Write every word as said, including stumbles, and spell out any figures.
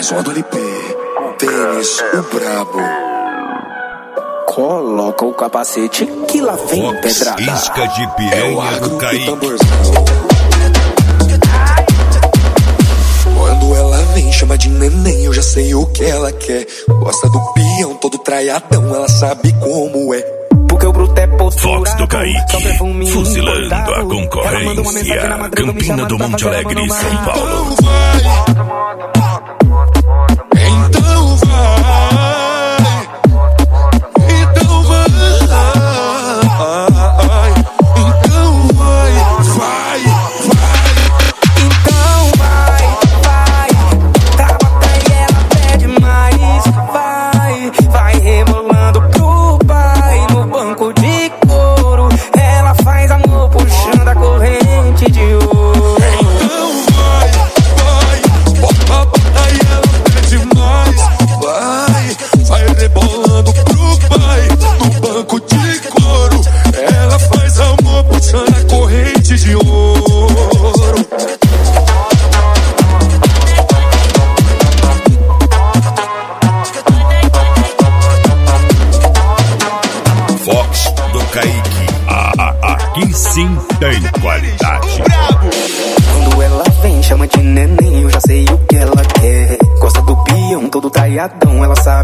Mais uma do L P, Denis, o brabo. Coloca o capacete que lá vem Fox, pedrada. isca de piranha do Kaique. Quando ela vem, chama de neném, eu já sei o que ela quer. Gosta do peão, todo traiadão, ela sabe como é. Porque o bruto é posturado. Fox do Kaique, fuzilando a concorrência. Campina do Monte Alegre, São Paulo. Então vai, então vai, então vai, vai, vai. Então vai, vai. Trava e ela pede mais. Vai, vai rebolando pro pai. No banco de couro, ela faz amor puxando a corrente de ouro. Então vai, vai, bota, bota e ela pede mais. Vai, vai rebolando pro pai. No banco de couro, ela faz amor puxando a corrente de ouro. Fox do Kaique, ah, ah, aqui sim tem qualidade. Quando ela vem, chama de neném, eu já sei o que ela quer. Gosta do peão, todo traiadão, ela sabe